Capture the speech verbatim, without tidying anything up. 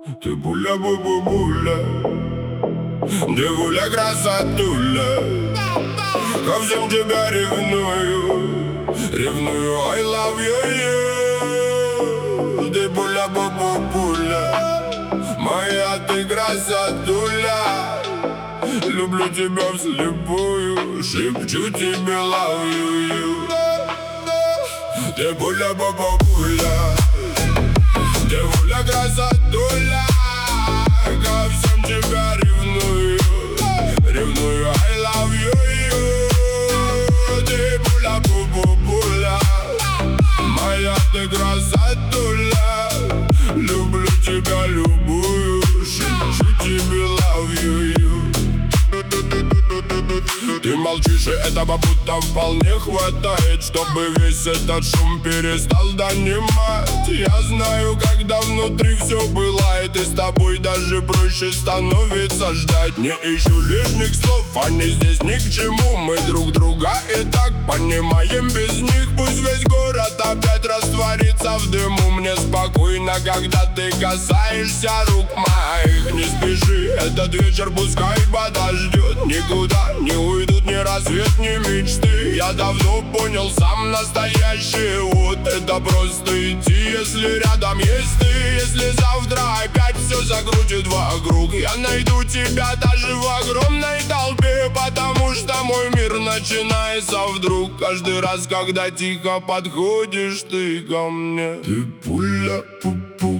Ты буля-бу-бу-буля, девуля красотуля. Ко всем тебя ревную, ревную, I love you, you. Ты буля-бу-бу-буля, моя ты красотуля. Люблю тебя вслепую, шепчу тебе love you, you. Ты буля-бу-бу-буля, девуля красотуля. Ко всем тебя ревную, ревную, I love you, you. Ты буля-бу-бу-буля, моя ты красотуля. Люблю тебя любую, шепчу тебе love you, you. Ты молчишь, и этого будто вполне хватает, чтобы весь этот шум перестал донимать. Я знаю, когда внутри все бывает, и с тобой даже проще становится ждать. Не ищу лишних слов, они здесь ни к чему. Мы друг друга и так понимаем без них. Пусть весь город опять растворится в дыму. Мне спокойно, когда ты касаешься рук моих. Не спеши, этот вечер пускай подождет. Никуда не уйдут ни рассвет, ни мечты. Я давно понял, сам настоящий вот это просто идти, если рядом есть ты. Если завтра опять все закрутит вокруг, я найду тебя даже в огромной толпе. Потому что мой мир начинается вдруг каждый раз, когда тихо подходишь ты ко мне. Ты пуля-пу-пу,